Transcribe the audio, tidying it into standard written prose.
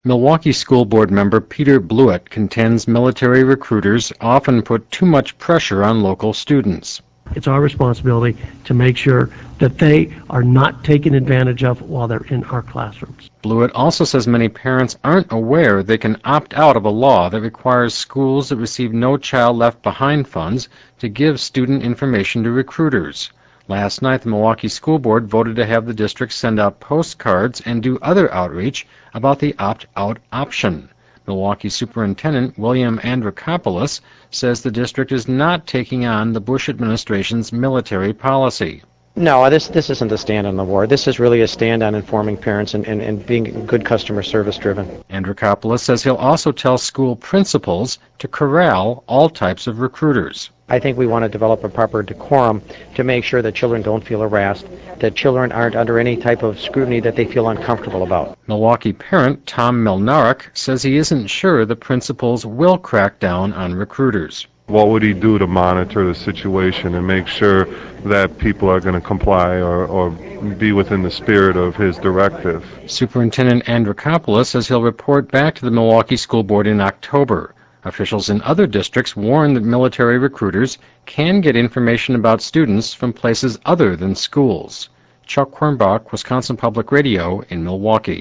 Milwaukee School Board member Peter Blewett contends military recruiters often put too much pressure on local students. It's our responsibility to make sure that they are not taken advantage of while they're in our classrooms. Blewett also says many parents aren't aware they can opt out of a law that requires schools that receive No Child Left Behind funds to give student information to recruiters. Last night, the Milwaukee School Board voted to have the district send out postcards and do other outreach about the opt-out option. Milwaukee Superintendent William Andrikopoulos says the district is not taking on the Bush administration's military policy. No, this isn't a stand on the war. This is really a stand on informing parents and being good customer service driven. Andrikopoulos says he'll also tell school principals to corral all types of recruiters. I think we want to develop a proper decorum to make sure that children don't feel harassed, that children aren't under any type of scrutiny that they feel uncomfortable about. Milwaukee parent Tom Milnarek says he isn't sure the principals will crack down on recruiters. What would he do to monitor the situation and make sure that people are going to comply or be within the spirit of his directive? Superintendent Andrikopoulos says he'll report back to the Milwaukee School Board in October. Officials in other districts warn that military recruiters can get information about students from places other than schools. Chuck Quirnbach, Wisconsin Public Radio in Milwaukee.